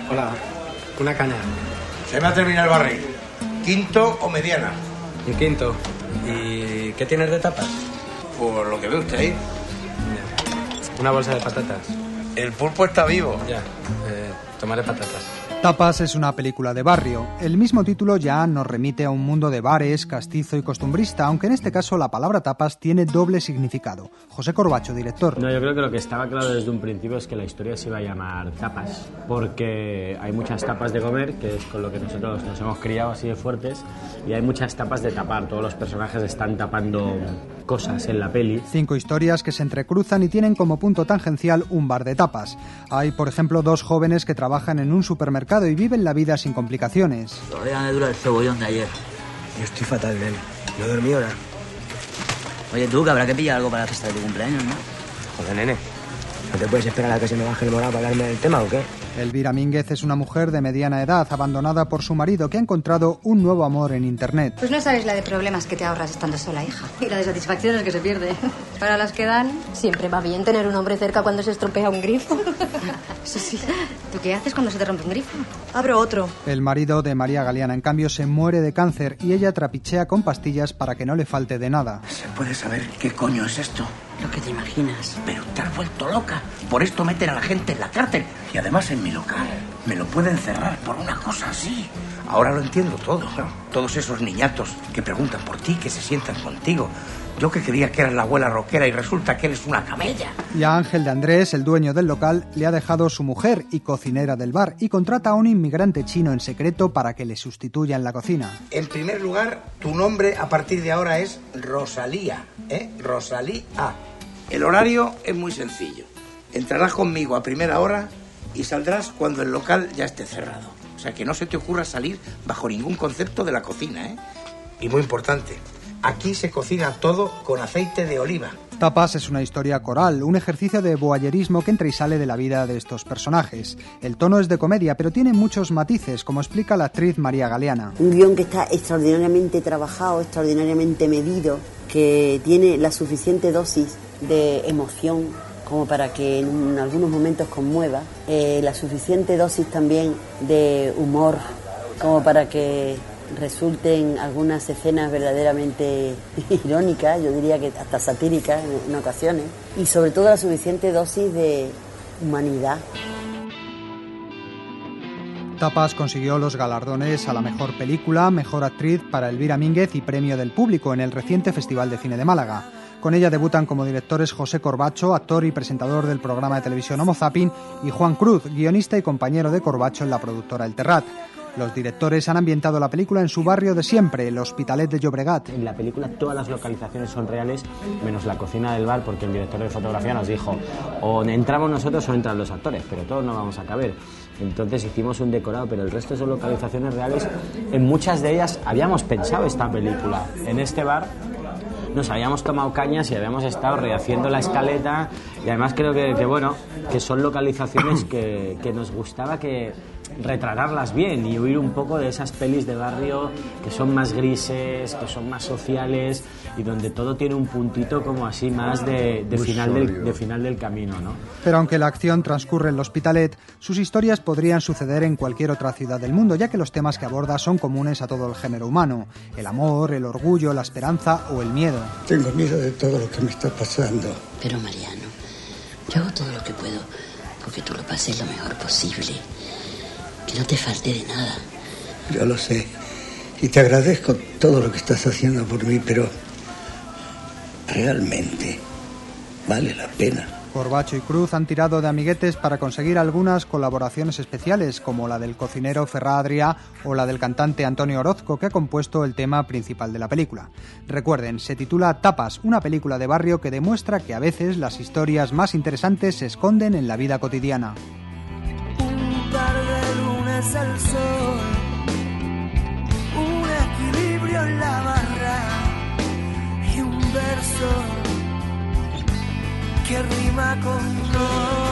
Hola, una caña. Se me ha terminado el barril. ¿Quinto o mediana? Un quinto. ¿Y qué tienes de tapas? Por lo que ve usted ahí. Ya. Una bolsa de patatas. El pulpo está vivo. Ya, tomaré patatas. Tapas es una película de barrio. El mismo título ya nos remite a un mundo de bares, castizo y costumbrista, aunque en este caso la palabra tapas tiene doble significado. José Corbacho, director. No, yo creo que lo que estaba claro desde un principio es que la historia se iba a llamar tapas, porque hay muchas tapas de comer, que es con lo que nosotros nos hemos criado así de fuertes, y hay muchas tapas de tapar. Todos los personajes están tapando cosas en la peli. 5 historias que se entrecruzan y tienen como punto tangencial un bar de tapas. Hay, por ejemplo, 2 jóvenes que trabajan en un supermercado y viven la vida sin complicaciones. Todavía me dura el cebollón de ayer. Yo estoy fatal, nene. No he dormido nada. Oye, tú, que habrá que pillar algo para la fiesta de tu cumpleaños, ¿no? Joder, nene. ¿No te puedes esperar a que se me baje el morado para hablarme del tema o qué? Elvira Mínguez es una mujer de mediana edad, abandonada por su marido, que ha encontrado un nuevo amor en internet. Pues no sabes la de problemas que te ahorras estando sola, hija. Y la de satisfacciones que se pierde. Para las que dan, siempre va bien tener un hombre cerca cuando se estropea un grifo. Sí. ¿Tú qué haces cuando se te rompe un grifo? Abro otro. El marido de María Galeana, en cambio, se muere de cáncer y ella trapichea con pastillas para que no le falte de nada. ¿Se puede saber qué coño es esto? Lo que te imaginas. Pero te has vuelto loca. Por esto meten a la gente en la cárcel. Y además en mi local. Me lo pueden cerrar por una cosa así. Ahora lo entiendo todo, ¿no? Todos esos niñatos que preguntan por ti, que se sientan contigo. Yo que creía que eras la abuela rockera y resulta que eres una camella. Y a Ángel de Andrés, el dueño del local, le ha dejado su mujer y cocinera del bar y contrata a un inmigrante chino en secreto para que le sustituya en la cocina. En primer lugar, tu nombre a partir de ahora es Rosalía, Rosalía. El horario es muy sencillo. Entrarás conmigo a primera hora y saldrás cuando el local ya esté cerrado. O sea, que no se te ocurra salir bajo ningún concepto de la cocina, Y muy importante, aquí se cocina todo con aceite de oliva. Tapas es una historia coral, un ejercicio de voyerismo que entra y sale de la vida de estos personajes. El tono es de comedia, pero tiene muchos matices, como explica la actriz María Galeana. Un guión que está extraordinariamente trabajado, extraordinariamente medido, que tiene la suficiente dosis de emoción como para que en algunos momentos conmueva, la suficiente dosis también de humor como para que resulten algunas escenas verdaderamente irónicas, yo diría que hasta satíricas en ocasiones, y sobre todo la suficiente dosis de humanidad. Tapas consiguió los galardones a la mejor película, mejor actriz para Elvira Mínguez y premio del público en el reciente Festival de Cine de Málaga. Con ella debutan como directores José Corbacho, actor y presentador del programa de televisión Homo Zapping, y Juan Cruz, guionista y compañero de Corbacho en la productora El Terrat. Los directores han ambientado la película en su barrio de siempre, el Hospitalet de Llobregat. En la película todas las localizaciones son reales, menos la cocina del bar, porque el director de fotografía nos dijo o entramos nosotros o entran los actores, pero todos no vamos a caber. Entonces hicimos un decorado, pero el resto son localizaciones reales. En muchas de ellas habíamos pensado esta película. En este bar nos habíamos tomado cañas y habíamos estado rehaciendo la escaleta, y además creo que son localizaciones que nos gustaba que retratarlas bien y huir un poco de esas pelis de barrio que son más grises, que son más sociales y donde todo tiene un puntito como así más de final del camino, ¿no? Pero aunque la acción transcurre en el Hospitalet, sus historias podrían suceder en cualquier otra ciudad del mundo, ya que los temas que aborda son comunes a todo el género humano: el amor, el orgullo, la esperanza o el miedo. Tengo miedo de todo lo que me está pasando. Pero Mariano, yo hago todo lo que puedo porque tú lo pases lo mejor posible. Que no te falte de nada. Yo lo sé. Y te agradezco todo lo que estás haciendo por mí, pero realmente vale la pena. Corbacho y Cruz han tirado de amiguetes para conseguir algunas colaboraciones especiales, como la del cocinero Ferran Adrià o la del cantante Antonio Orozco, que ha compuesto el tema principal de la película. Recuerden, se titula Tapas, una película de barrio que demuestra que a veces las historias más interesantes se esconden en la vida cotidiana. Al sol, un equilibrio en la barra y un verso que rima con no.